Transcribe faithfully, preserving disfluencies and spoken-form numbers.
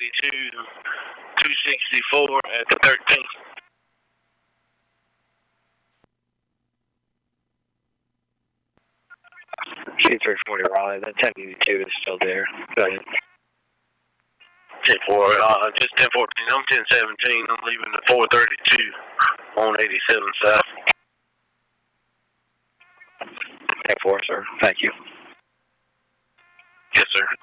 eighty-two, two sixty-four at the thirteenth. C three forty Raleigh, that ten eighty-two is still there. Go ahead. ten four, uh, just ten fourteen. I'm ten seventeen. I'm leaving at four thirty-two on eighty-seven South. ten four, sir. Thank you. Yes, sir.